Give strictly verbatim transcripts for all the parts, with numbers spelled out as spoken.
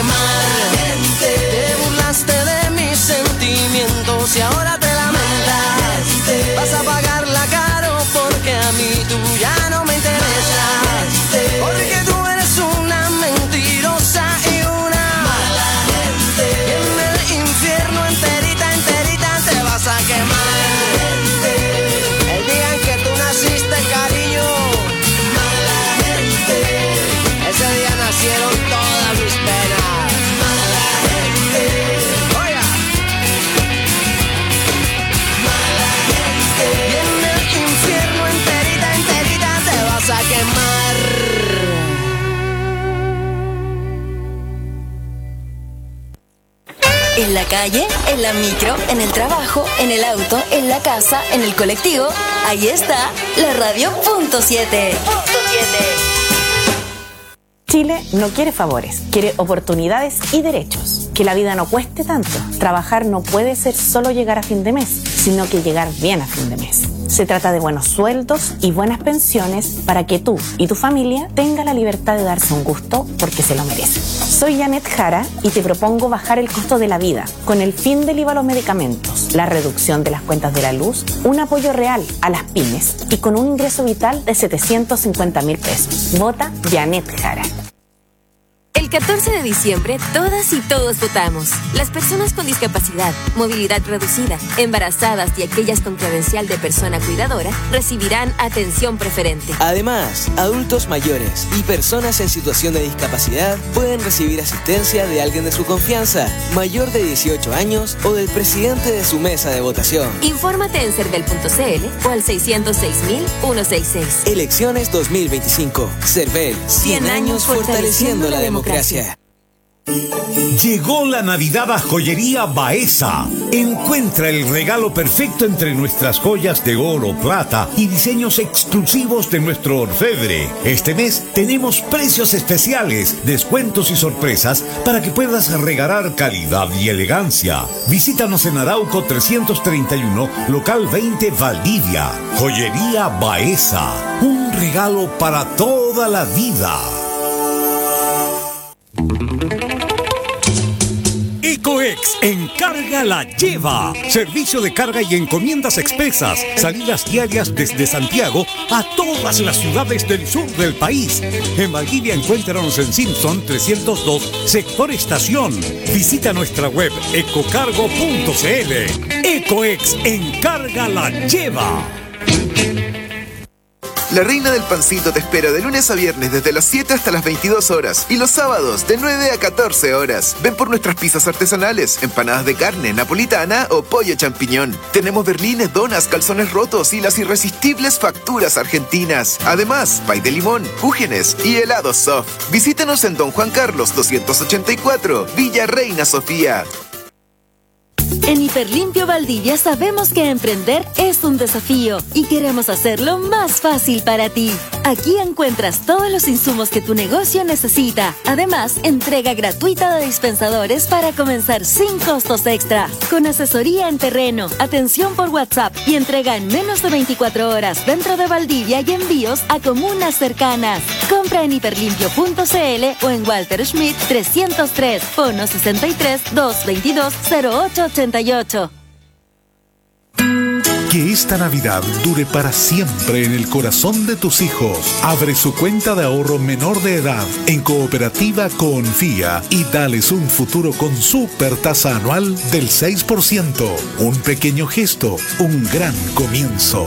quemar. Te burlaste de mis sentimientos y ahora te lamentas. Vas a pagarla caro porque a mí tú ya no me interesas. Porque tú eres una mentirosa y una mala gente. Y en el infierno enterita, enterita te vas a quemar. El día en que tú naciste, cariño, mala gente. Ese día nacieron todas mis penas. Mala gente. Oiga. Mala gente. Y en el infierno enterita, enterita te vas a quemar. En la calle, en la micro, en el trabajo, en el auto, en la casa, en el colectivo, ahí está la radio punto siete. Punto siete. Chile no quiere favores, quiere oportunidades y derechos. Que la vida no cueste tanto. Trabajar no puede ser solo llegar a fin de mes, sino que llegar bien a fin de mes. Se trata de buenos sueldos y buenas pensiones para que tú y tu familia tengan la libertad de darse un gusto porque se lo merecen. Soy Janet Jara y te propongo bajar el costo de la vida con el fin del I V A a los medicamentos, la reducción de las cuentas de la luz, un apoyo real a las pymes y con un ingreso vital de setecientos cincuenta mil pesos. Vota Janet Jara. El catorce de diciembre, todas y todos votamos. Las personas con discapacidad, movilidad reducida, embarazadas y aquellas con credencial de persona cuidadora recibirán atención preferente. Además, adultos mayores y personas en situación de discapacidad pueden recibir asistencia de alguien de su confianza, mayor de dieciocho años o del presidente de su mesa de votación. Infórmate en cervel punto c l o al seiscientos seis mil ciento sesenta y seis. Elecciones dos mil veinticinco. Cervel, cien años fortaleciendo la democracia. Llegó la Navidad a Joyería Baeza. Encuentra el regalo perfecto entre nuestras joyas de oro, plata y diseños exclusivos de nuestro orfebre. Este mes tenemos precios especiales, descuentos y sorpresas para que puedas regalar calidad y elegancia. Visítanos en Arauco trescientos treinta y uno, local veinte, Valdivia. Joyería Baeza. Un regalo para toda la vida. Ecoex Encarga la Lleva. Servicio de carga y encomiendas expresas. Salidas diarias desde Santiago a todas las ciudades del sur del país. En Valdivia encuéntranos en Simpson trescientos dos, sector estación. Visita nuestra web ecocargo punto c l. Ecoex Encarga la Lleva. La Reina del Pancito te espera de lunes a viernes desde las siete hasta las veintidós horas y los sábados de nueve a catorce horas. Ven por nuestras pizzas artesanales, empanadas de carne, napolitana o pollo champiñón. Tenemos berlines, donas, calzones rotos y las irresistibles facturas argentinas. Además, pay de limón, cúgenes y helados soft. Visítanos en Don Juan Carlos doscientos ochenta y cuatro, Villa Reina Sofía. En Hiperlimpio Valdivia sabemos que emprender es un desafío y queremos hacerlo más fácil para ti. Aquí encuentras todos los insumos que tu negocio necesita. Además, entrega gratuita de dispensadores para comenzar sin costos extra. Con asesoría en terreno, atención por WhatsApp y entrega en menos de veinticuatro horas dentro de Valdivia y envíos a comunas cercanas. Compra en hiperlimpio punto c l o en Walter Schmidt trescientos tres, fono sesenta y tres, doscientos veintidós, cero ocho ochenta y ocho. Que esta Navidad dure para siempre en el corazón de tus hijos. Abre su cuenta de ahorro menor de edad en Cooperativa Confía y dales un futuro con super tasa anual del seis por ciento. Un pequeño gesto, un gran comienzo.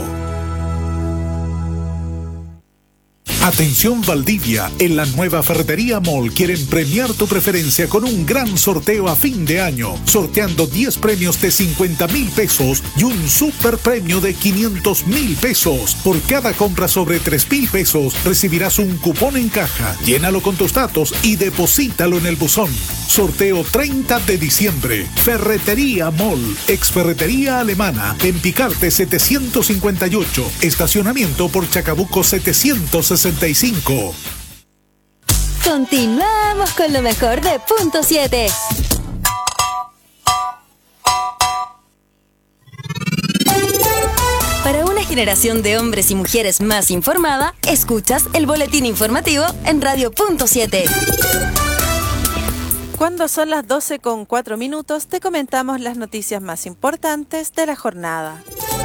Atención Valdivia, en la nueva Ferretería Mall quieren premiar tu preferencia con un gran sorteo a fin de año, sorteando diez premios de cincuenta mil pesos y un super premio de quinientos mil pesos. Por cada compra sobre tres mil pesos recibirás un cupón en caja. Llénalo con tus datos y deposítalo en el buzón. Sorteo treinta de diciembre. Ferretería Mall, ex Ferretería Alemana, en Picarte setecientos cincuenta y ocho, estacionamiento por Chacabuco setecientos sesenta y cinco. Continuamos con lo mejor de Punto siete. Para una generación de hombres y mujeres más informada, escuchas el boletín informativo en Radio Punto siete. Cuando son las doce con cuatro minutos, te comentamos las noticias más importantes de la jornada.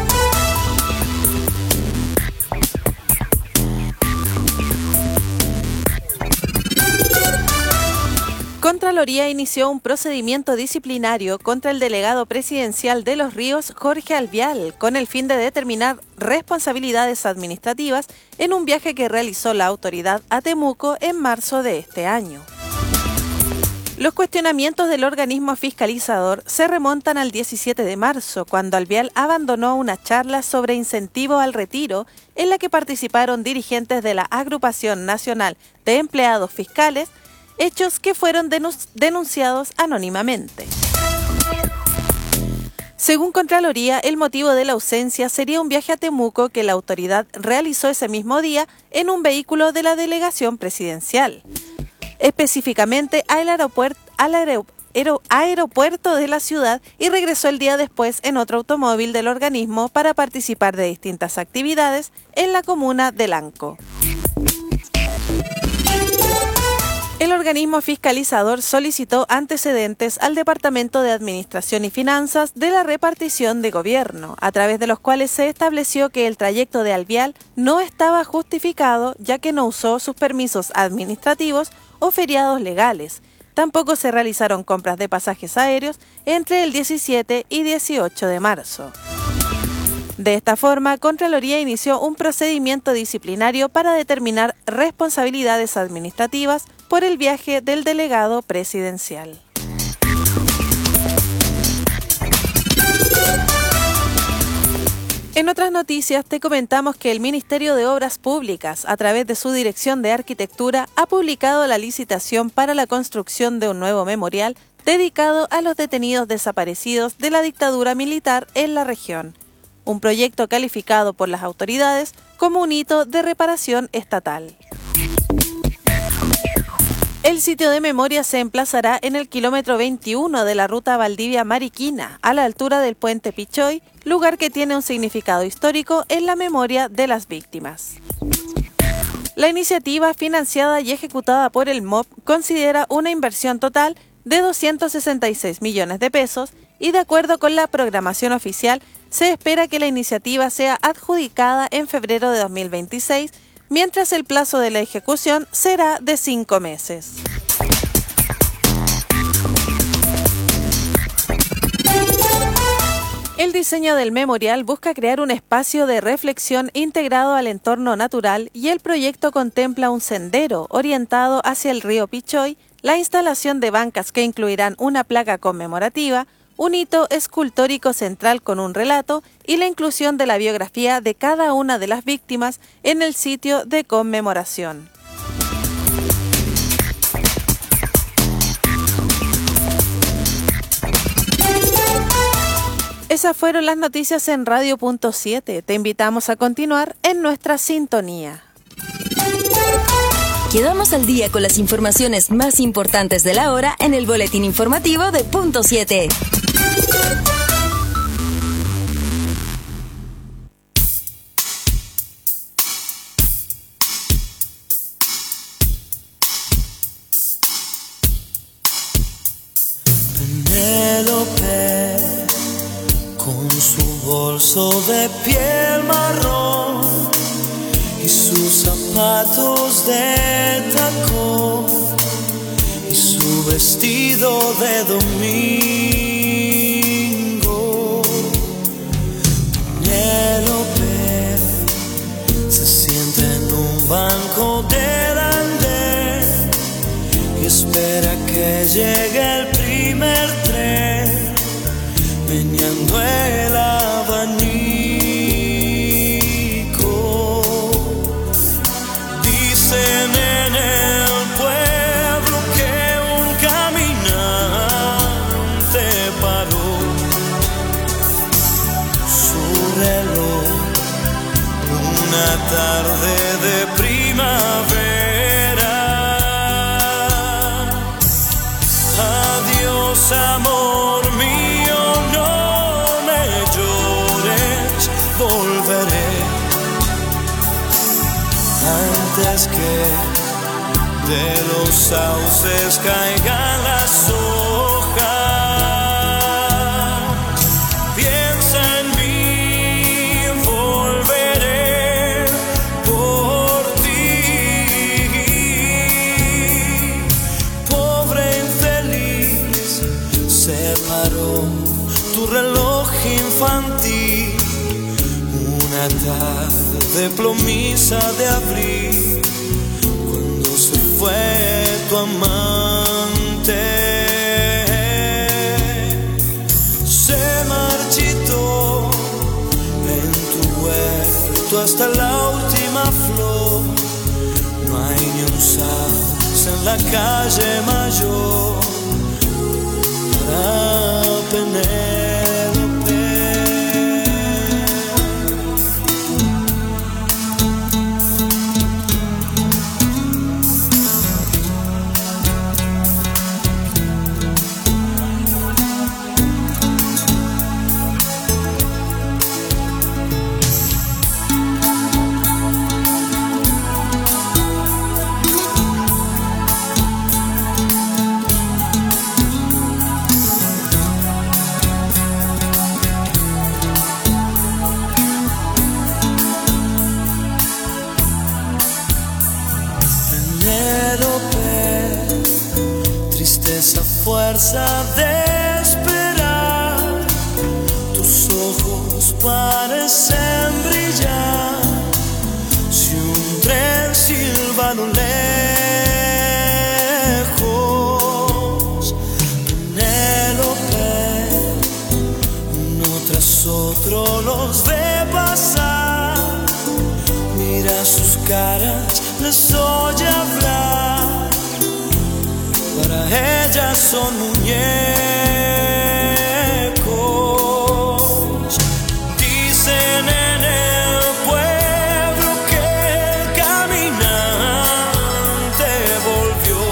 Contraloría inició un procedimiento disciplinario contra el delegado presidencial de Los Ríos, Jorge Alvial, con el fin de determinar responsabilidades administrativas en un viaje que realizó la autoridad a Temuco en marzo de este año. Los cuestionamientos del organismo fiscalizador se remontan al diecisiete de marzo, cuando Alvial abandonó una charla sobre incentivo al retiro en la que participaron dirigentes de la Agrupación Nacional de Empleados Fiscales, hechos que fueron denunciados anónimamente. Según Contraloría, el motivo de la ausencia sería un viaje a Temuco que la autoridad realizó ese mismo día en un vehículo de la delegación presidencial, específicamente al aeropuerto, al aeropuerto, aeropuerto de la ciudad, y regresó el día después en otro automóvil del organismo para participar de distintas actividades en la comuna de Lanco. El organismo fiscalizador solicitó antecedentes al Departamento de Administración y Finanzas de la repartición de gobierno, a través de los cuales se estableció que el trayecto de Alvial no estaba justificado, ya que no usó sus permisos administrativos o feriados legales. Tampoco se realizaron compras de pasajes aéreos entre el diecisiete y dieciocho de marzo. De esta forma, Contraloría inició un procedimiento disciplinario para determinar responsabilidades administrativas por el viaje del delegado presidencial. En otras noticias, te comentamos que el Ministerio de Obras Públicas, a través de su Dirección de Arquitectura, ha publicado la licitación para la construcción de un nuevo memorial dedicado a los detenidos desaparecidos de la dictadura militar en la región. Un proyecto calificado por las autoridades como un hito de reparación estatal. El sitio de memoria se emplazará en el kilómetro veintiuno de la ruta Valdivia-Mariquina, a la altura del puente Pichoy, lugar que tiene un significado histórico en la memoria de las víctimas. La iniciativa, financiada y ejecutada por el M O P, considera una inversión total de doscientos sesenta y seis millones de pesos y, de acuerdo con la programación oficial, se espera que la iniciativa sea adjudicada en febrero de dos mil veintiséis, mientras el plazo de la ejecución será de cinco meses. El diseño del memorial busca crear un espacio de reflexión integrado al entorno natural, y el proyecto contempla un sendero orientado hacia el río Pichoy, la instalación de bancas que incluirán una placa conmemorativa, un hito escultórico central con un relato y la inclusión de la biografía de cada una de las víctimas en el sitio de conmemoración. Esas fueron las noticias en Radio Punto siete. Te invitamos a continuar en nuestra sintonía. Quedamos al día con las informaciones más importantes de la hora en el boletín informativo de Punto siete. Penélope, con su bolso de piel marrón y sus zapatos de tacón y su vestido de domingo. Penélope se sienta en un banco del andén y espera que llegue el primer tren, meneando el abanico. Dicen en el pueblo que un caminante paró su reloj una tarde de primavera. Adiós, amor mío, no me llores, volveré antes que de los sauces caigan las hojas. Piensa en mí, volveré por ti. Pobre infeliz, se paró tu reloj infantil. Una tarde plomiza de abril, cuando se fue tu amante, se marchitó en tu huerto hasta la última flor. No hay ni un sauce en la calle mayor para Penélope. Tristeza, fuerza de esperar, tus ojos parecen brillar. Si un tren silba a lo lejos, Penélope, uno tras otro los ve pasar. Mira sus caras, les oye hablar. Para ellas son muñecos. Dicen en el pueblo que el caminante volvió.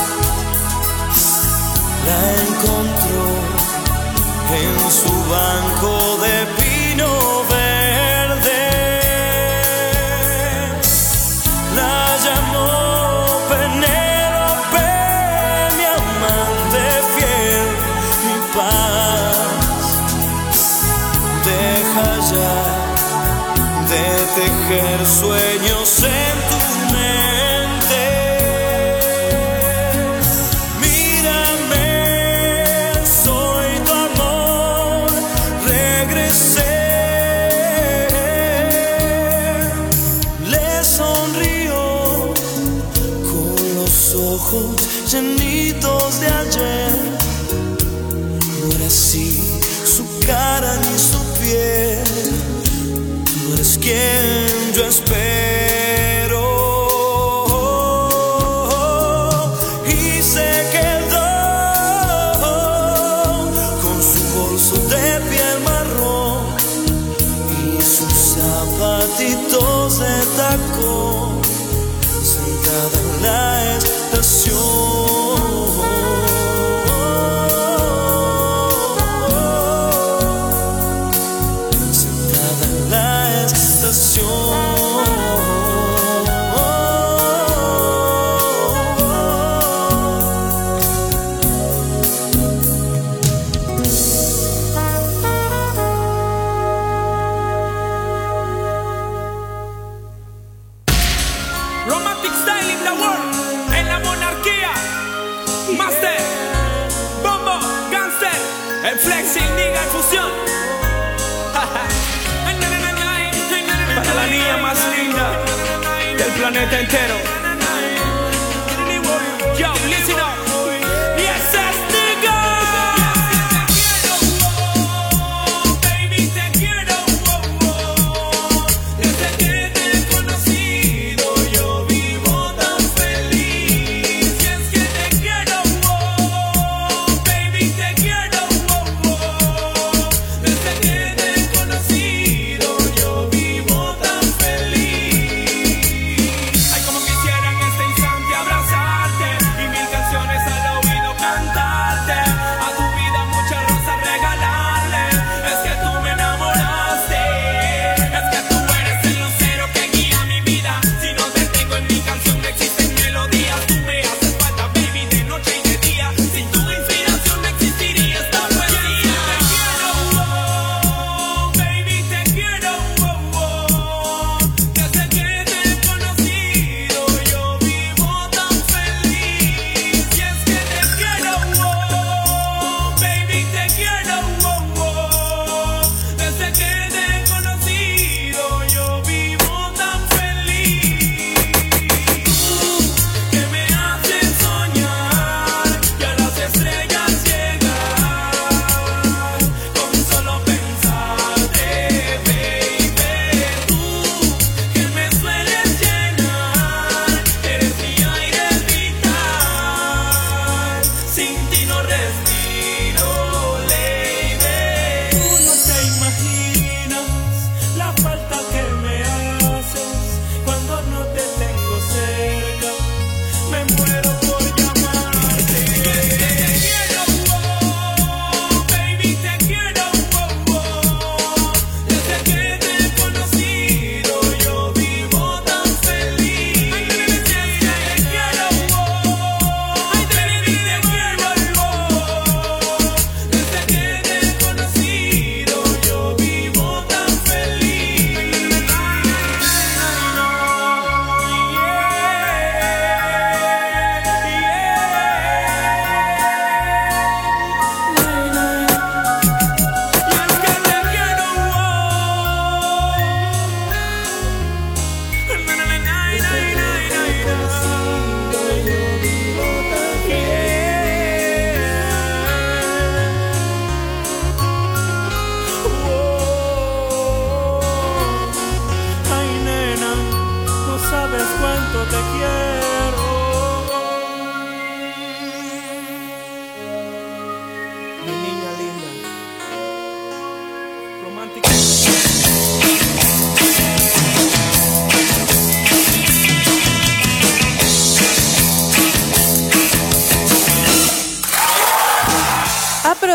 La encontró en su banco de pino verde. La llamó Penélope, deja ya de tejer sueños en tu mente. Mírame, soy tu amor, regresé. Le sonrió con los ojos llenitos de ayer. No era así su cara ni su piel, no eres quien yo espero. Y se quedó con su bolso de piel marrón y sus zapatitos de tacón, sentada en la estación. Romantic Style in the world, en la monarquía. Master, Bombo, Gangster, el Flexing, Nigga en fusión. Para la niña más linda del planeta entero. Yo, listen up. Yes, yes, nigga. Baby, te quiero, desde que te he conocido yo vivo tan feliz. Y es que te quiero, baby, te quiero, desde que te he conocido yo vivo tan feliz. Ay, como quisiera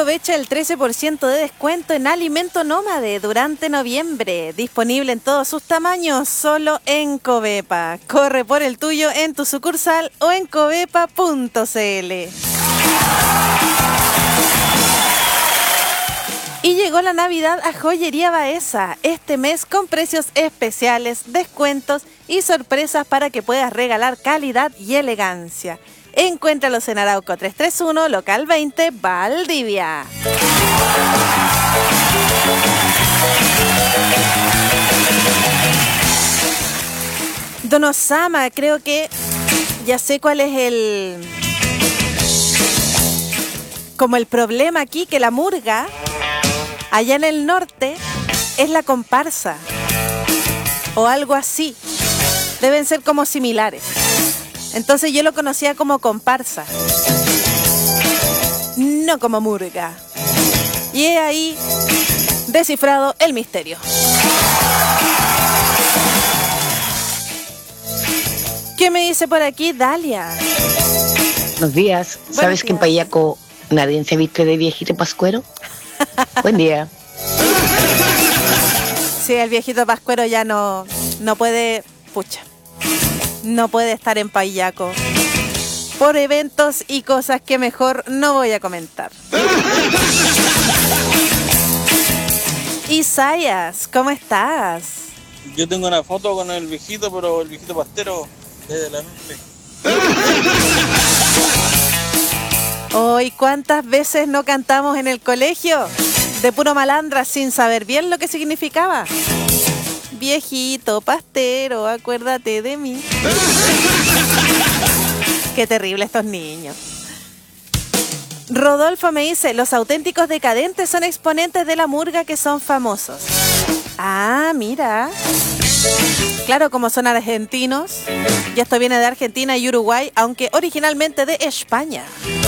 Aprovecha el trece por ciento de descuento en Alimento Nómade durante noviembre. Disponible en todos sus tamaños, solo en Covepa. Corre por el tuyo en tu sucursal o en covepa punto cl. Y llegó la Navidad a Joyería Baeza. Este mes con precios especiales, descuentos y sorpresas para que puedas regalar calidad y elegancia. Encuéntralos en Arauco trescientos treinta y uno, local veinte, Valdivia. Don Osama, creo que ya sé cuál es el... como el problema aquí, que la murga, allá en el norte, es la comparsa. O algo así. Deben ser como similares. Entonces yo lo conocía como comparsa, no como murga. Y he ahí descifrado el misterio. ¿Qué me dice por aquí Dalia? Buenos días. Buenos ¿Sabes días. que en Payaco nadie se viste de viejito pascuero? Buen día. Sí, el viejito pascuero ya no, no puede... Pucha. No puede estar en Payaco por eventos y cosas que mejor no voy a comentar. Isaías, ¿cómo estás? Yo tengo una foto con el viejito, pero el viejito pastero es de la norte. Hoy, ¿cuántas veces no cantamos en el colegio? De puro malandra sin saber bien lo que significaba. Viejito pastero, acuérdate de mí. Qué terrible estos niños. Rodolfo me dice, los auténticos decadentes son exponentes de la murga que son famosos. Ah, mira. Claro, como son argentinos. Y esto viene de Argentina y Uruguay, aunque originalmente de España.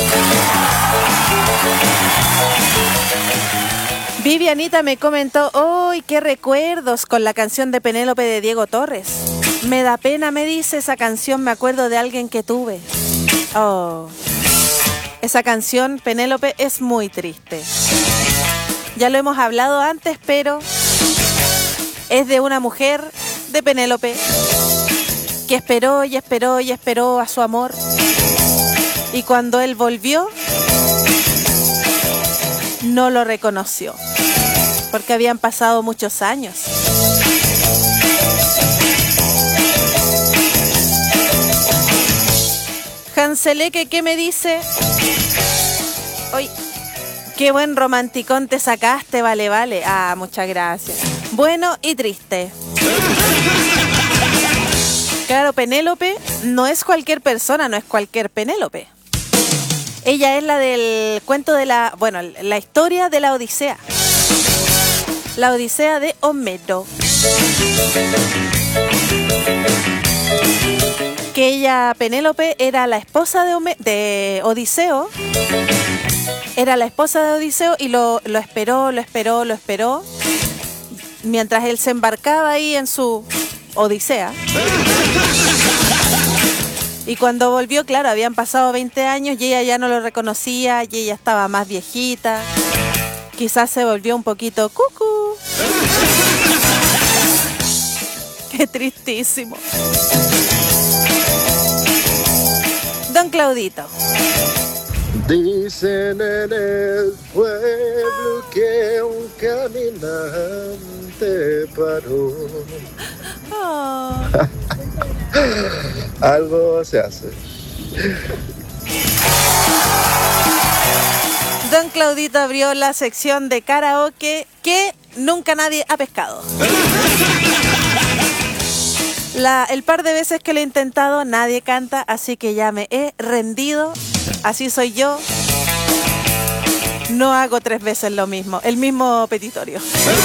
Vivianita me comentó, ¡ay, qué recuerdos con la canción de Penélope de Diego Torres! Me da pena, me dice, esa canción, me acuerdo de alguien que tuve. Oh, esa canción, Penélope, es muy triste. Ya lo hemos hablado antes, pero es de una mujer, de Penélope, que esperó y esperó y esperó a su amor. Y cuando él volvió, no lo reconoció, porque habían pasado muchos años. Hanseleque, ¿qué me dice? Hoy, qué buen romanticón te sacaste, vale, vale. Ah, muchas gracias. Bueno y triste. Claro, Penélope no es cualquier persona, no es cualquier Penélope. Ella es la del cuento de la... Bueno, la historia de la Odisea. La Odisea de Homero. Que ella, Penélope, era la esposa de, Home- de Odiseo. Era la esposa de Odiseo y lo, lo esperó, lo esperó, lo esperó. Mientras él se embarcaba ahí en su Odisea. Y cuando volvió, claro, habían pasado veinte años y ella ya no lo reconocía y ella estaba más viejita. Quizás se volvió un poquito cucú. Qué tristísimo. Don Claudito. Dicen en el pueblo que un caminante paró. Oh. Algo se hace. Don Claudito abrió la sección de karaoke que nunca nadie ha pescado. La, el par de veces que lo he intentado, nadie canta, así que ya me he rendido. Así soy yo. No hago tres veces lo mismo, el mismo petitorio.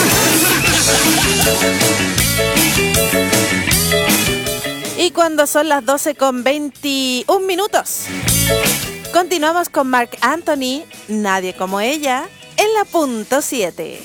Y cuando son las doce con veintiún minutos, continuamos con Marc Anthony, Nadie como ella, en la punto siete.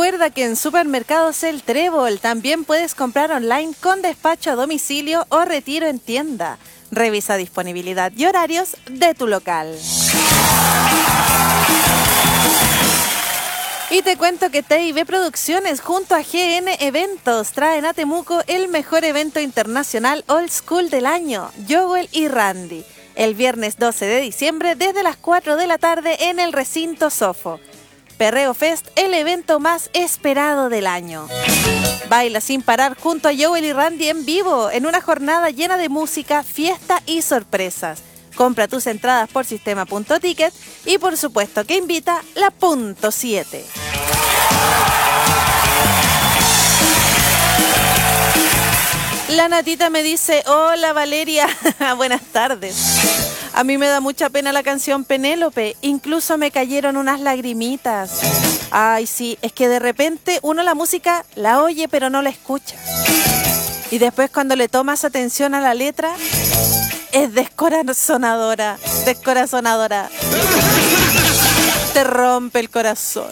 Recuerda que en Supermercados El Trébol también puedes comprar online con despacho a domicilio o retiro en tienda. Revisa disponibilidad y horarios de tu local. Y te cuento que T I B Producciones junto a G N Eventos traen a Temuco el mejor evento internacional old school del año, Joel y Randy, el viernes doce de diciembre desde las cuatro de la tarde en el recinto Sofo. Perreo Fest, el evento más esperado del año. Baila sin parar junto a Joel y Randy en vivo en una jornada llena de música, fiesta y sorpresas. Compra tus entradas por sistema.ticket y por supuesto que invita la Punto siete. La Natita me dice, hola Valeria, buenas tardes. A mí me da mucha pena la canción Penélope, incluso me cayeron unas lagrimitas. Ay, sí, es que de repente uno la música la oye pero no la escucha. Y después cuando le tomas atención a la letra, es descorazonadora, descorazonadora. Te rompe el corazón.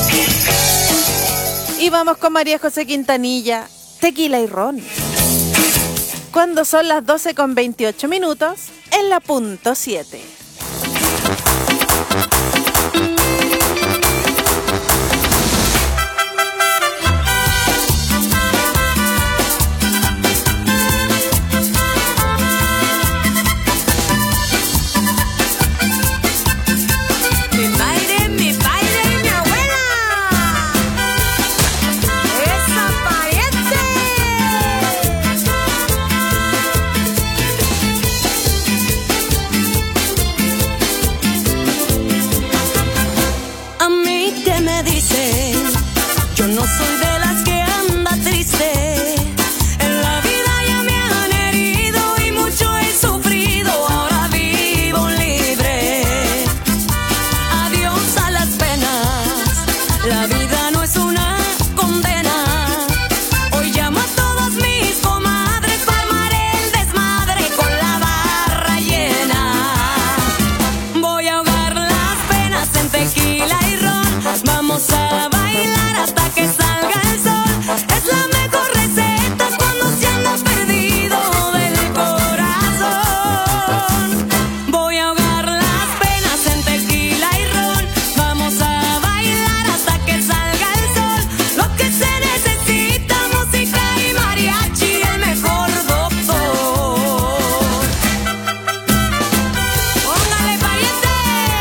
Y vamos con María José Quintanilla, Tequila y Ron. Cuando son las doce con veintiocho minutos, en la Punto siete. No soy de las que anda triste. En la vida ya me han herido y mucho he sufrido. Ahora vivo libre. Adiós a las penas. La vida no es una condena. Hoy llamo a todas mis comadres para armar el desmadre con la barra llena. Voy a ahogar las penas en tequila y ron. Vamos a bailar hasta que salga el sol. Es la mejor receta cuando se anda perdido del corazón. Voy a ahogar las penas en tequila y ron. Vamos a bailar hasta que salga el sol. Lo que se necesita, música y mariachi, el mejor doctor. Póngale pariente.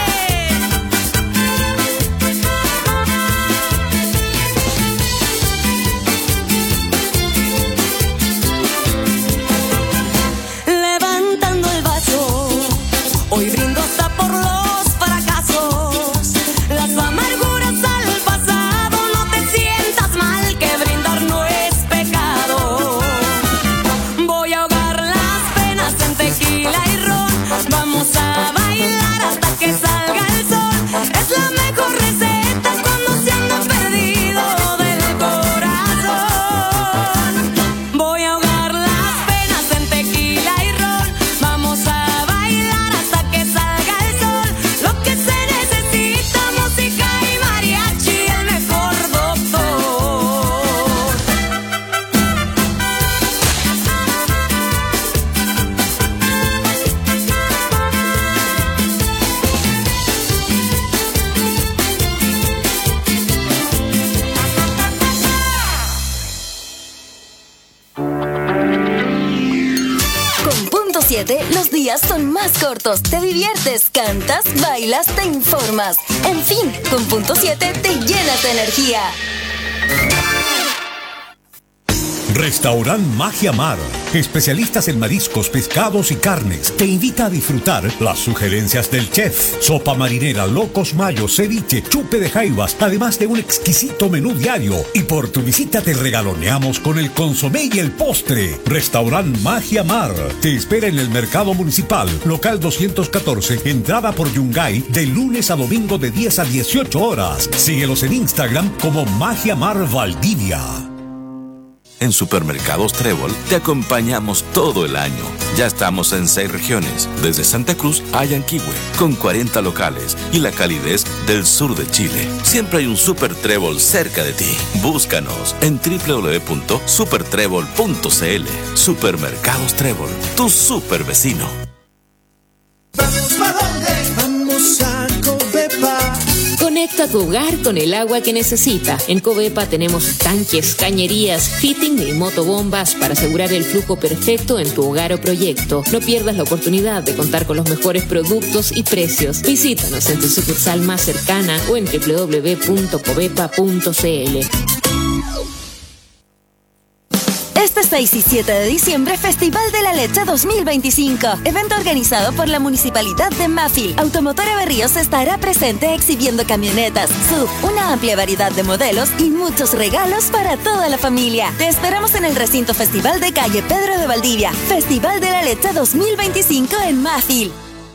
Levantando el vaso, hoy brindo hasta por los fracasos, las amarguras al pasado. No te sientas mal, que brindar no es pecado. Voy a ahogar las penas en tequila y ron. Vamos a bailar hasta que salga el sol. Es la mejor receta cuando se anda perdido del corazón. Voy a ahogar las penas en tequila y ron. Vamos a bailar hasta que salga el sol. Lo que se necesita, música y mariachi, el mejor doctor. Con Punto siete, los días son más cortos. Te diviertes, cantas, bailas, te informas. En fin, con Punto siete te llenas de energía. Restaurant Magia Mar, especialistas en mariscos, pescados y carnes, te invita a disfrutar las sugerencias del chef. Sopa marinera, locos mayos, ceviche, chupe de jaivas, además de un exquisito menú diario. Y por tu visita te regaloneamos con el consomé y el postre. Restaurant Magia Mar te espera en el Mercado Municipal, local doscientos catorce, entrada por Yungay, de lunes a domingo de diez a dieciocho horas. Síguelos en Instagram como Magia Mar Valdivia. En Supermercados Trébol te acompañamos todo el año. Ya estamos en seis regiones, desde Santa Cruz a Yanquihue, con cuarenta locales y la calidez del sur de Chile. Siempre hay un Super Trébol cerca de ti. Búscanos en doble u doble u doble u punto super trébol punto c l. Supermercados Trébol, tu super vecino. ¿Vamos para dónde? Vamos a Covepa. Conecta tu hogar con el agua que necesita. En Covepa tenemos tanques, cañerías, fitting y motobombas para asegurar el flujo perfecto en tu hogar o proyecto. No pierdas la oportunidad de contar con los mejores productos y precios. Visítanos en tu sucursal más cercana o en doble u doble u doble u punto covepa punto c l. Este seis y siete de diciembre, Festival de la Leche dos mil veinticinco. Evento organizado por la Municipalidad de Mafil. Automotora Berríos estará presente exhibiendo camionetas, S U V, una amplia variedad de modelos y muchos regalos para toda la familia. Te esperamos en el recinto Festival de calle Pedro de Valdivia. Festival de la Leche dos mil veinticinco en Mafil.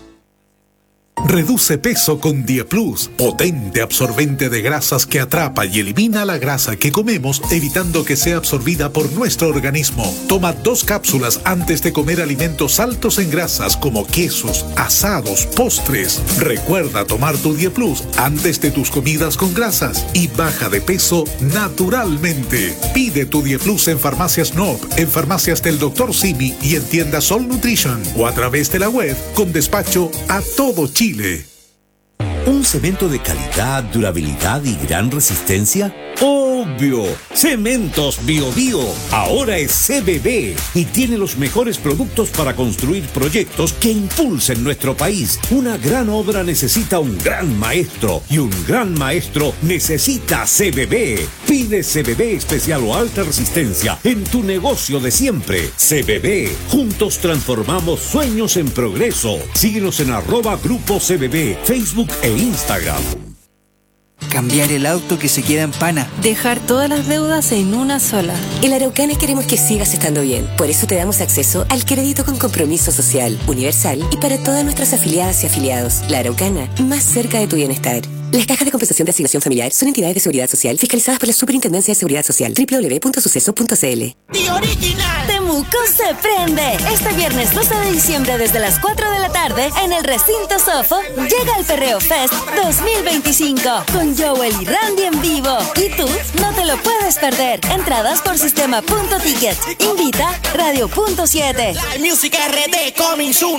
Reduce peso con Dieplus, potente absorbente de grasas que atrapa y elimina la grasa que comemos, evitando que sea absorbida por nuestro organismo. Toma dos cápsulas antes de comer alimentos altos en grasas como quesos, asados, postres. Recuerda tomar tu Dieplus antes de tus comidas con grasas y baja de peso naturalmente. Pide tu Dieplus en Farmacias N O P, en Farmacias del doctor Simi y en tiendas Sol Nutrition o a través de la web con despacho a todo Chile. ¿Un cemento de calidad, durabilidad y gran resistencia? ¡Obvio! Cementos Bio Bio ahora es C B B y tiene los mejores productos para construir proyectos que impulsen nuestro país. Una gran obra necesita un gran maestro y un gran maestro necesita C B B. Pide C B B especial o alta resistencia en tu negocio de siempre. C B B. Juntos transformamos sueños en progreso. Síguenos en arroba Grupo C B B, Facebook e Instagram. Cambiar el auto que se queda en pana. Dejar todas las deudas en una sola. En Araucana queremos que sigas estando bien. Por eso te damos acceso al crédito con compromiso social, universal y para todas nuestras afiliadas y afiliados. La Araucana, más cerca de tu bienestar. Las cajas de compensación de asignación familiar son entidades de seguridad social fiscalizadas por la Superintendencia de Seguridad Social. doble u doble u doble u punto suceso punto c l. Temuco se prende. Este viernes doce de diciembre desde las cuatro de la tarde en el recinto Sofo llega el Perreo Fest dos mil veinticinco con Joel y Randy en vivo. Y tú no te lo puedes perder. Entradas por sistema punto ticket. Invita Radio Punto siete. Music R D coming soon.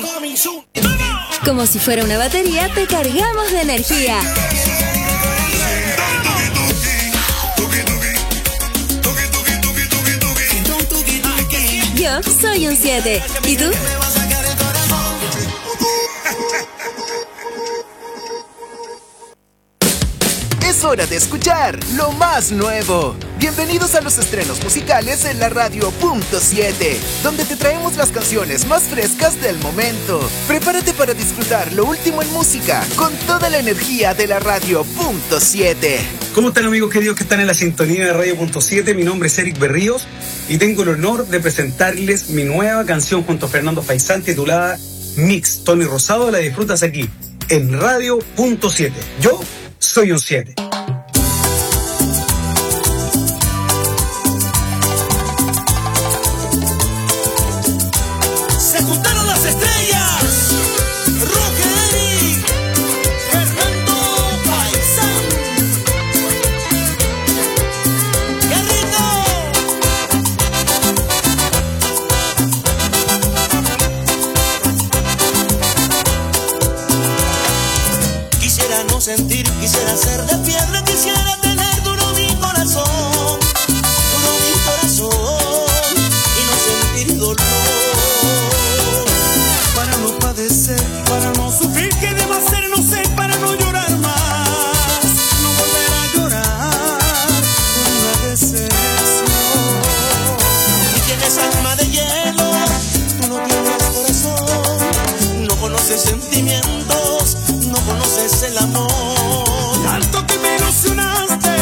Como si fuera una batería, te cargamos de energía. Yo soy un siete. ¿Y tú? Es hora de escuchar lo más nuevo. Bienvenidos a los estrenos musicales en la Radio Punto siete, donde te traemos las canciones más frescas del momento. Prepárate para disfrutar lo último en música con toda la energía de la Radio Punto siete. ¿Cómo están, amigos queridos que están en la sintonía de Radio Punto siete? Mi nombre es Eric Berríos y tengo el honor de presentarles mi nueva canción junto a Fernando Faisán titulada Mix. Tony Rosado, la disfrutas aquí en Radio Punto siete. Yo soy un siete. Se juntaron las estrellas. Roque Eric, Fernando Faisán. ¡Qué rico! Quisiera no sentir, quisiera ser de piedra, quisiera tener duro mi corazón, duro mi corazón, y no sentir dolor. Para no padecer, para no sufrir, ¿qué debo hacer? No sé, para no llorar más, no volver a llorar por una decepción. Tú tienes alma de hielo, tú no tienes corazón, no conoces sentimientos, no conoces el amor. Tanto que me ilusionaste,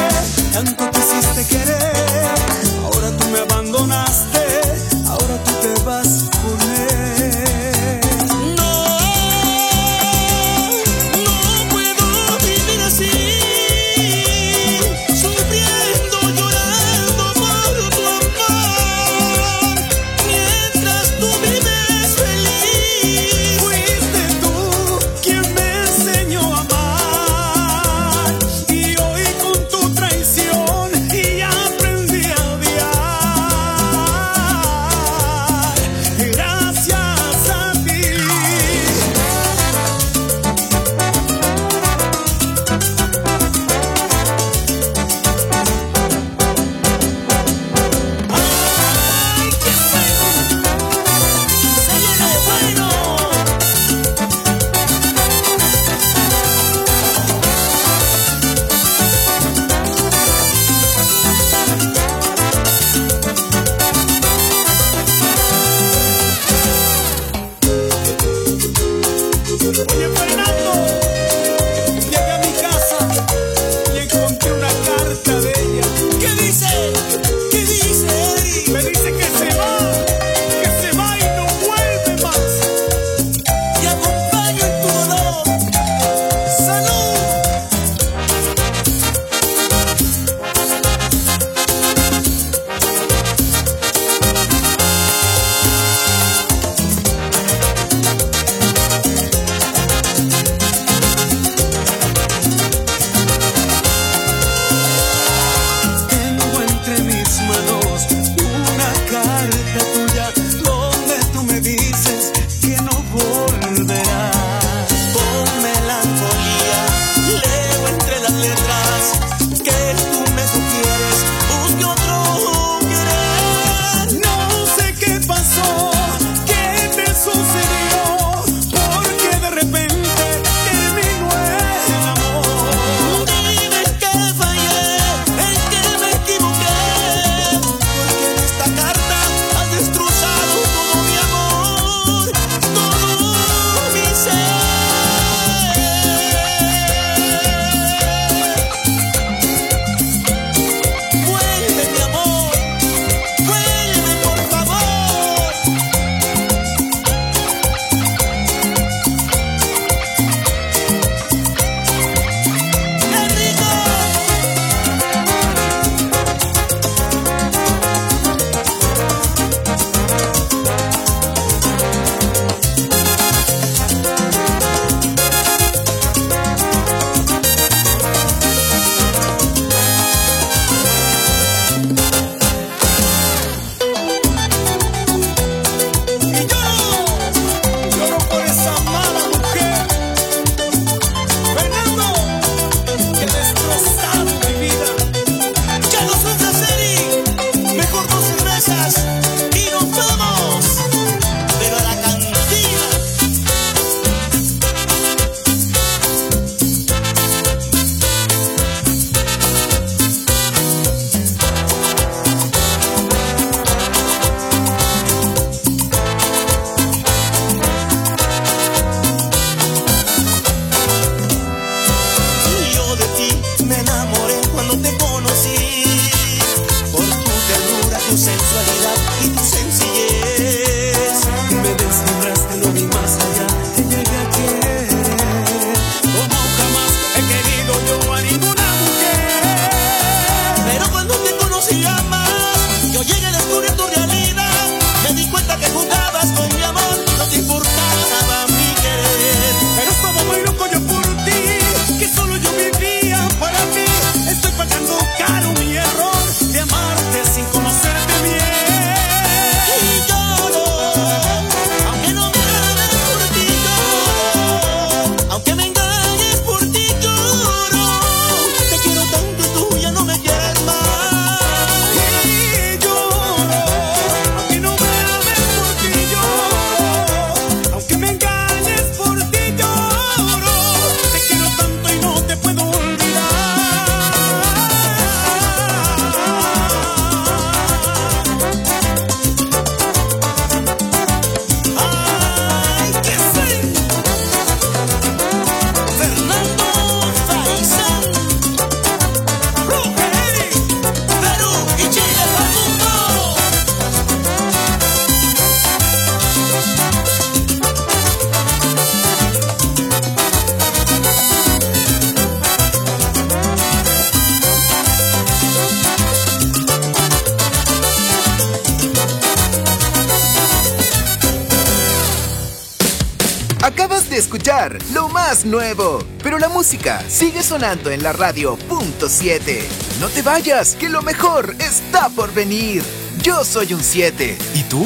de escuchar lo más nuevo. Pero la música sigue sonando en la radio punto siete. No te vayas, que lo mejor está por venir. Yo soy un siete. ¿Y tú?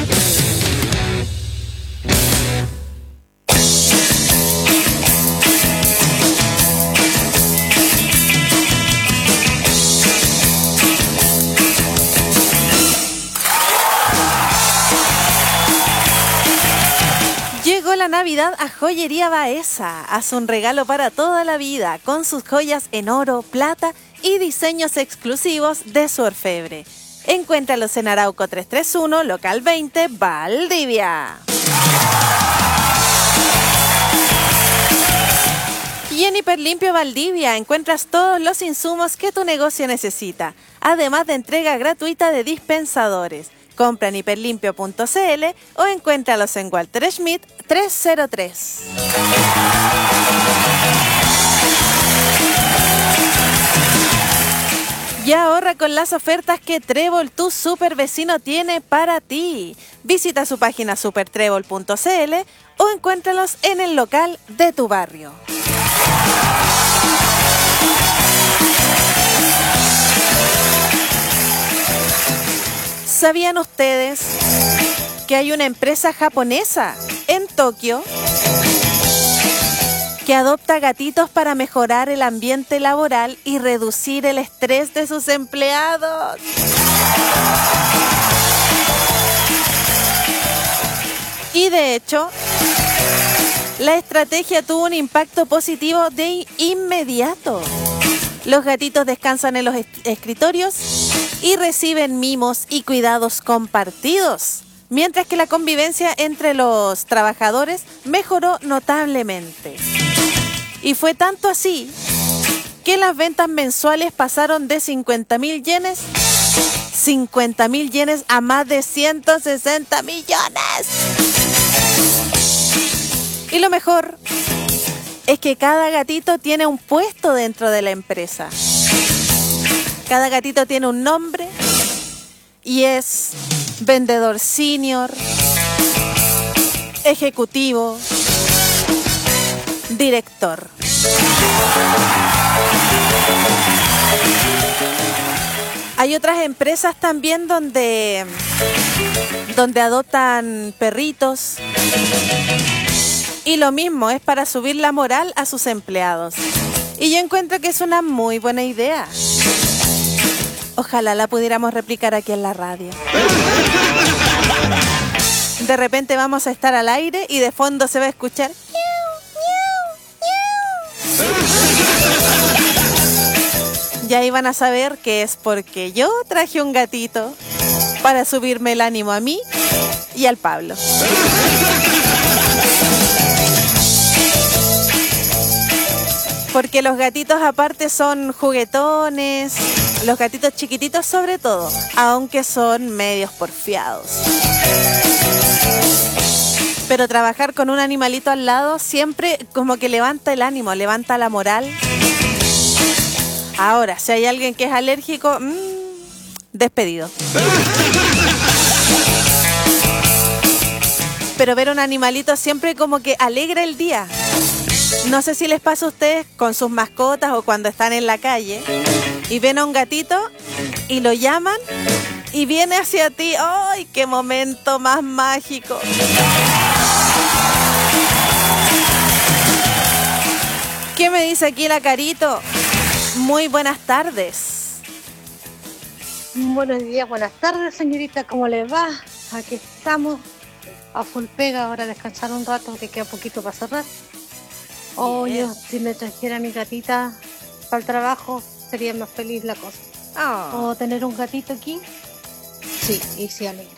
Llegó la Navidad a Joyería Baeza. Haz un regalo para toda la vida con sus joyas en oro, plata y diseños exclusivos de su orfebre. Encuéntralos en Arauco trescientos treinta y uno, local veinte, Valdivia. Y en Hiperlimpio Valdivia encuentras todos los insumos que tu negocio necesita, además de entrega gratuita de dispensadores. Compra en hiperlimpio punto cl o encuéntralos en Walter Schmidt trescientos tres. Y ahorra con las ofertas que Trébol, tu super vecino, tiene para ti. Visita su página super trébol punto cl o encuéntralos en el local de tu barrio. ¿Sabían ustedes que hay una empresa japonesa en Tokio que adopta gatitos para mejorar el ambiente laboral y reducir el estrés de sus empleados? Y de hecho, la estrategia tuvo un impacto positivo de inmediato. Los gatitos descansan en los escritorios y reciben mimos y cuidados compartidos, mientras que la convivencia entre los trabajadores mejoró notablemente. Y fue tanto así que las ventas mensuales pasaron de cincuenta mil yenes, cincuenta mil yenes a más de ciento sesenta millones. Y lo mejor es que cada gatito tiene un puesto dentro de la empresa. Cada gatito tiene un nombre y es vendedor senior, ejecutivo, director. Hay otras empresas también donde, donde adoptan perritos. Y lo mismo, es para subir la moral a sus empleados. Y yo encuentro que es una muy buena idea. Ojalá la pudiéramos replicar aquí en la radio. De repente vamos a estar al aire y de fondo se va a escuchar y ahí van a saber que es porque yo traje un gatito para subirme el ánimo a mí y al Pablo. Porque los gatitos aparte son juguetones, los gatitos chiquititos sobre todo, aunque son medios porfiados. Pero trabajar con un animalito al lado siempre como que levanta el ánimo, levanta la moral. Ahora, si hay alguien que es alérgico, mmm, despedido. Pero ver un animalito siempre como que alegra el día. No sé si les pasa a ustedes con sus mascotas o cuando están en la calle y ven a un gatito y lo llaman y viene hacia ti. ¡Ay, qué momento más mágico! ¿Qué me dice aquí la Carito? Muy buenas tardes. Buenos días, buenas tardes, señorita. ¿Cómo le va? Aquí estamos a full pega, ahora descansar un rato, que queda poquito para cerrar. Oh, yo, si me trajera a mi gatita para el trabajo, sería más feliz la cosa. Oh. O tener un gatito aquí, sí, y se alegra.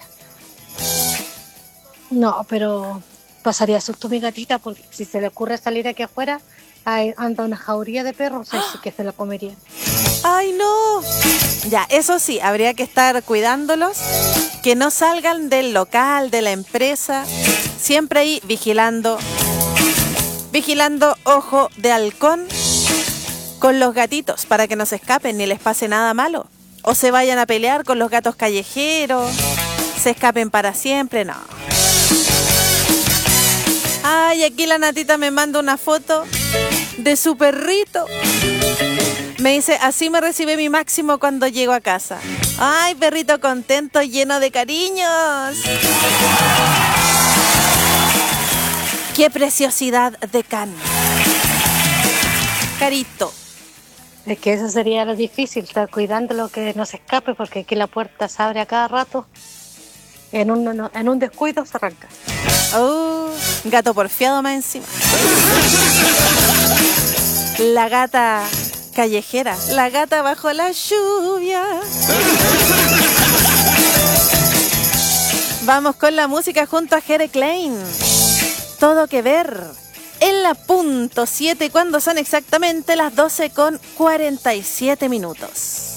No, pero pasaría susto mi gatita, porque si se le ocurre salir aquí afuera, hay, anda una jauría de perros, ¡ah! Así que se la comería. ¡Ay, no! Ya, eso sí, habría que estar cuidándolos, que no salgan del local, de la empresa, siempre ahí vigilando. Vigilando ojo de halcón con los gatitos para que no se escapen ni les pase nada malo. O se vayan a pelear con los gatos callejeros, se escapen para siempre, no. Ay, aquí la Natita me manda una foto de su perrito. Me dice, así me recibe mi Máximo cuando llego a casa. Ay, perrito contento, lleno de cariños. Qué preciosidad de can. Carito. Es que eso sería lo difícil, estar cuidando lo que no se escape, porque aquí la puerta se abre a cada rato. En un, en un descuido se arranca. Oh, gato porfiado más encima. La gata callejera, la gata bajo la lluvia. Vamos con la música junto a Jere Klein. Todo que ver. En la punto siete, cuando son exactamente las doce con cuarenta y siete minutos.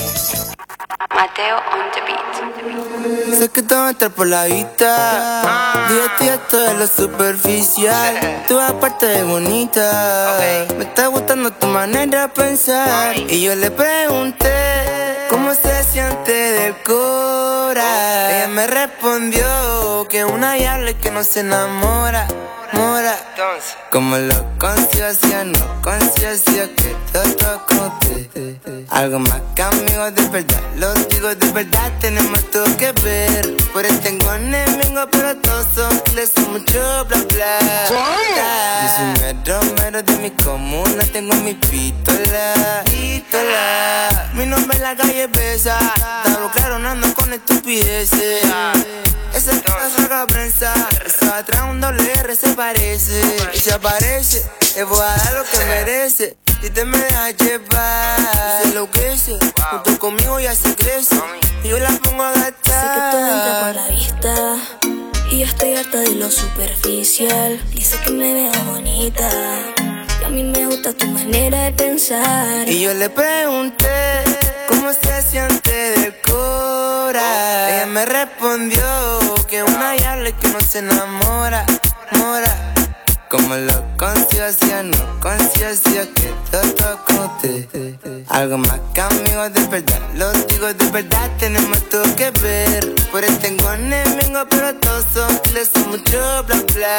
Mateo on the beat. Sé que te va a entrar por la vista. Dígate esto de lo superficial. Tú aparte de bonita. Me está gustando tu manera de pensar. Y yo le pregunté cómo se siente del cora. Ella me respondió que una diabla que no se enamora. Mora. Como lo conciencia, no conciencia que yo toco te. Algo más que amigos de verdad, los digo de verdad, tenemos todo que ver. Por eso tengo enemigos, pero todos son les son mucho bla bla. Yo soy mero mero de mi comuna, tengo mi pistola, pistola. Mi nombre en la calle pesa, está claro, no ando con estupideces. Esa es la saga prensa, esa atrás un doble R se parece. Y si aparece, le voy a dar lo que merece. Si te me dejas llevar, se enloquece. Junto conmigo ya se crece. Y yo la pongo a gastar. Sé que todo entra por la vista. Y yo estoy harta de lo superficial. Dice que me veo bonita. Y a mí me gusta tu manera de pensar. Y yo le pregunté cómo se siente del cora. Ella me respondió que una diabla que no se enamora, mora. Como lo conciencia, no conciencia que yo toco te. Algo más que amigos de verdad, los digo de verdad, tenemos todo que ver. Por eso tengo enemigos, pero todos son les son mucho bla bla.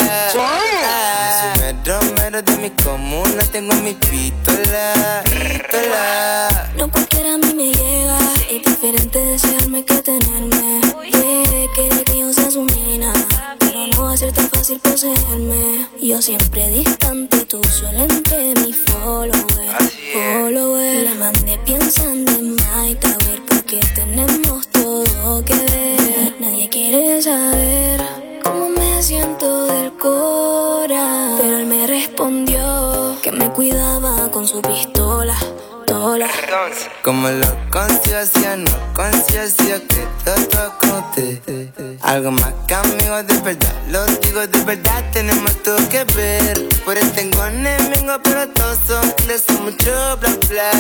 Ah, soy mero mero de mi comuna, tengo mi pistola, pistola. No cualquiera a mí me llega. Es diferente desearme que tenerme. Yeah, quiere que yo sea su nena, pero no va a ser tan fácil poseerme. Yo siempre distante, tú solo entre mi follower, follower. La mandé pensando en Mike, a ver porque tenemos todo que ver. Nadie quiere saber cómo me siento del cora, pero él me respondió que me cuidaba con su pistola. Como lo conciencia, no conciencia que yo toco te. Algo más que amigos de verdad, los digo de verdad, tenemos todo que ver. Por eso tengo enemigos, pero todos son les son mucho bla bla.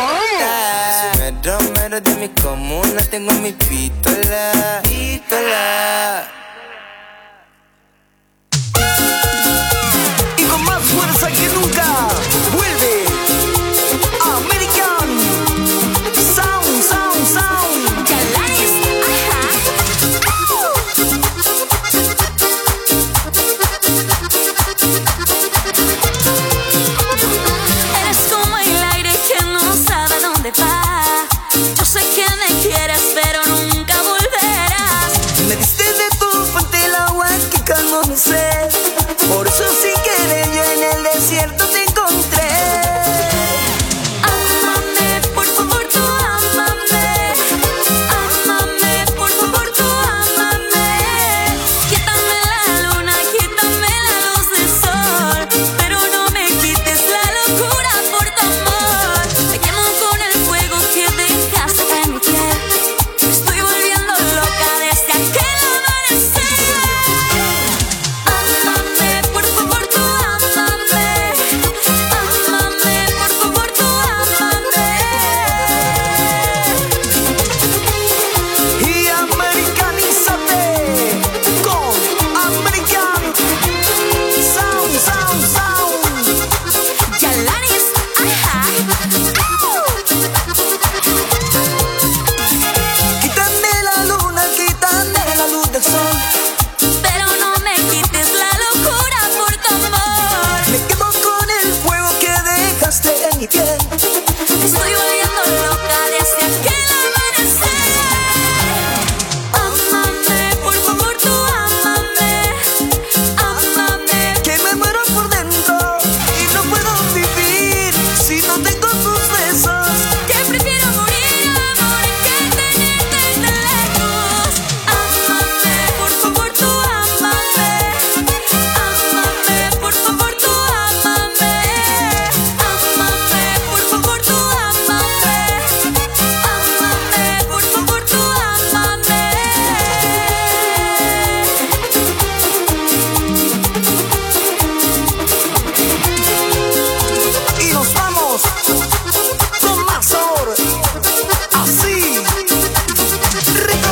Soy mero mero de mi comuna, tengo mi pistola, pistola. Y con más fuerza que nunca, vuelve American Sound, Sound, Sound. Calanes, ajá. Eres como el aire que no sabe dónde va. Yo sé que me quieres, pero nunca volverás. Estoy volviendo loca desde aquel amanecer. Ámame, por favor tú ámame. Ámame, que me muero por dentro y no puedo vivir si no tengo tus besos. que prefiero morir, amor, que tenerte lejos. Ámame, por favor tú ámame. Ámame, por favor tú ámame. Ámame, por favor tú ámame. Ámame, por favor tú ámame. Y nos vamos con más sabor, así, rico.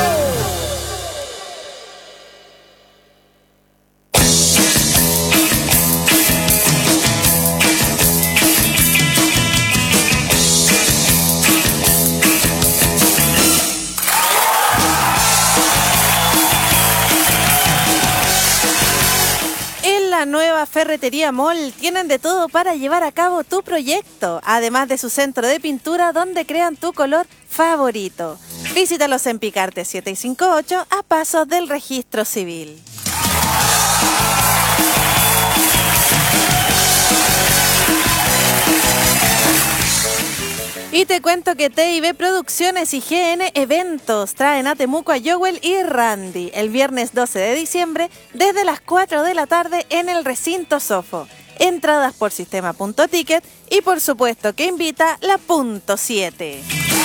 En la nueva Ferretería Mall tienen de todo para llevar a cabo tu proyecto, además de su centro de pintura donde crean tu color favorito. Visítalos en Picarte siete cinco ocho a pasos del registro civil. Y te cuento que T I B Producciones y G N Eventos traen a Temuco a Joel y Randy el viernes doce de diciembre desde las cuatro de la tarde en el recinto Sofo. Entradas por sistema punto ticket y por supuesto que invita la punto siete.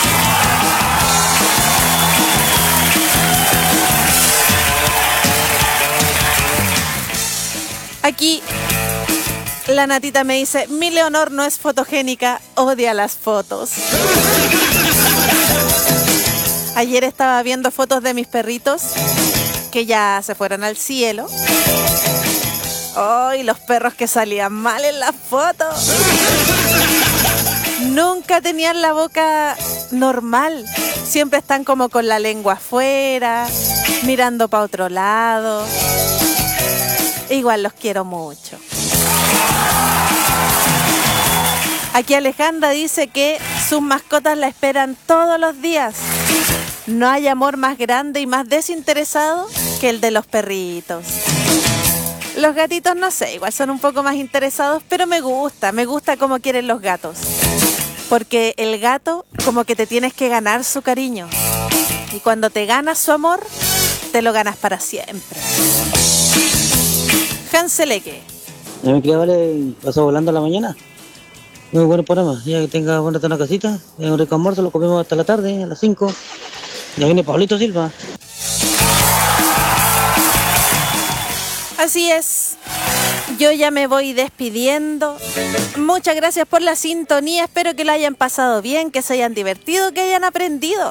Aquí la Natita me dice, mi Leonor no es fotogénica, odia las fotos. Ayer estaba viendo fotos de mis perritos que ya se fueron al cielo. ¡Ay, los perros que salían mal en las fotos! Nunca tenían la boca normal. Siempre están como con la lengua afuera, mirando para otro lado. Igual los quiero mucho. Aquí Alejandra dice que sus mascotas la esperan todos los días. No hay amor más grande y más desinteresado que el de los perritos. Los gatitos no sé, igual son un poco más interesados, pero me gusta, me gusta cómo quieren los gatos. Porque el gato como que te tienes que ganar su cariño. Y cuando te ganas su amor, te lo ganas para siempre. Hanseleque. Ya mi criada vale, pasó volando a la mañana. Muy buen programa, ya que tenga buena una casita, un rico almuerzo, lo comemos hasta la tarde, a las cinco. Ya viene Pablito Silva. Así es, yo ya me voy despidiendo. Muchas gracias por la sintonía, espero que la hayan pasado bien, que se hayan divertido, que hayan aprendido.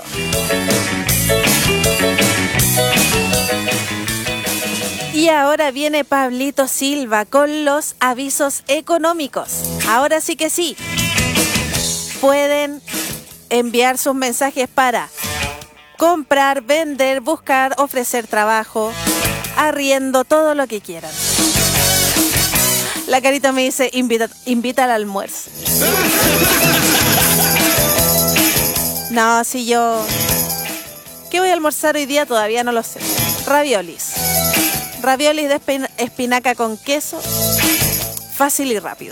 Y ahora viene Pablito Silva con los avisos económicos. Ahora sí que sí, pueden enviar sus mensajes para comprar, vender, buscar, ofrecer trabajo, arriendo, todo lo que quieran. La Carita me dice, invita, invita al almuerzo. No, si yo... ¿Qué voy a almorzar hoy día? Todavía no lo sé. Raviolis. Raviolis de espin- espinaca con queso. Fácil y rápido.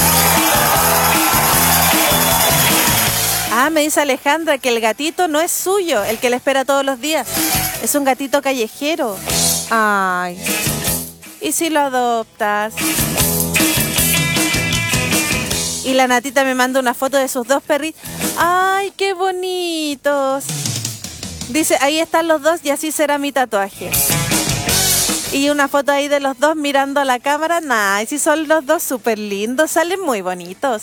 Ah, me dice Alejandra que el gatito no es suyo, el que le espera todos los días. Es un gatito callejero. Ay. ¿Y si lo adoptas? Y la Natita me manda una foto de sus dos perritos. ¡Ay, qué bonitos! Dice, ahí están los dos y así será mi tatuaje. Y una foto ahí de los dos mirando a la cámara. Nah, y si son los dos súper lindos, salen muy bonitos.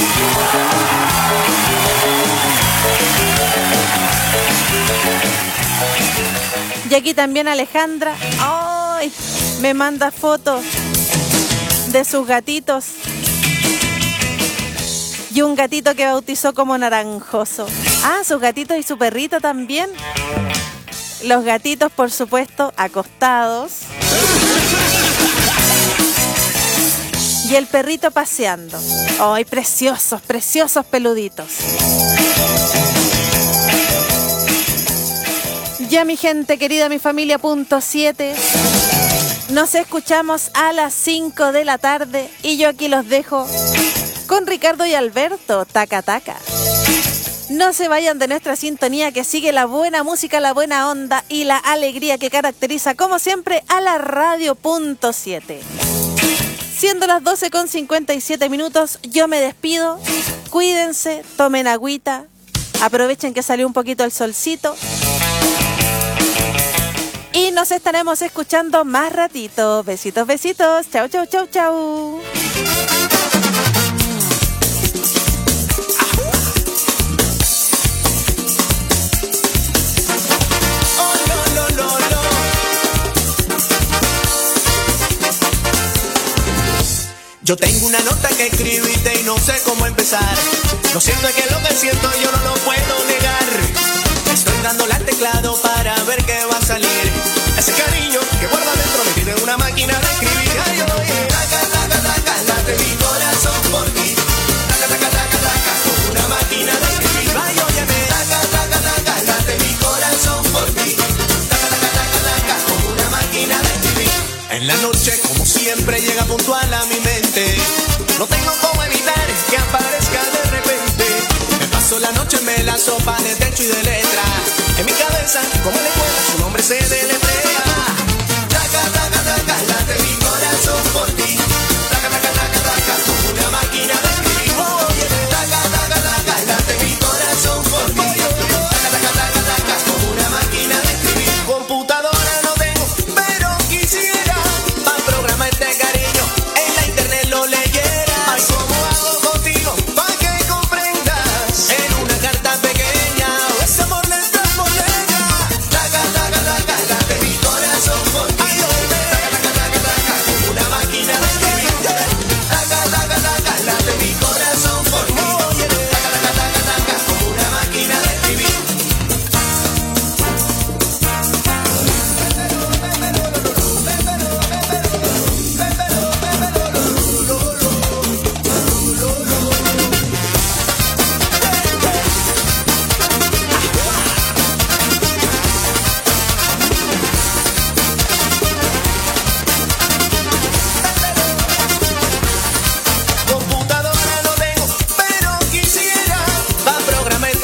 Y aquí también Alejandra. ¡Ay! Me manda fotos de sus gatitos. Y un gatito que bautizó como Naranjoso. Ah, sus gatitos y su perrito también. Los gatitos, por supuesto, acostados. y el perrito paseando. ¡Ay, preciosos, preciosos peluditos! Ya, mi gente querida, mi familia punto siete, nos escuchamos a las cinco de la tarde y yo aquí los dejo con Ricardo y Alberto, taca taca. No se vayan de nuestra sintonía, que sigue la buena música, la buena onda y la alegría que caracteriza como siempre a la radio punto siete. Siendo las doce con cincuenta y siete minutos, yo me despido. Cuídense, tomen agüita, aprovechen que salió un poquito el solcito. Y nos estaremos escuchando más ratito. Besitos, besitos. Chau, chau, chau, chau. Yo tengo una nota que escribiste y no sé cómo empezar. Lo cierto es que lo que siento yo no lo puedo negar. Estoy dándole al teclado para ver qué va a salir. Ese cariño que guarda dentro me tiene una máquina de escribir. Ay, yo doy taca, taca, taca, late mi corazón por ti. Taca, taca, taca, taca, como una máquina de escribir. Ay, óyeme, taca, taca, taca, late mi corazón por ti. Taca, taca, taca, taca, como una máquina de escribir. En la noche, como siempre, llega puntual a mi mente. No tengo cómo evitar que aparezca de repente. Me paso la noche, me la sopa de techo y de letra. En mi cabeza, como en la escuela, su nombre se deletrea. Taca, taca, taca, late mi corazón por ti.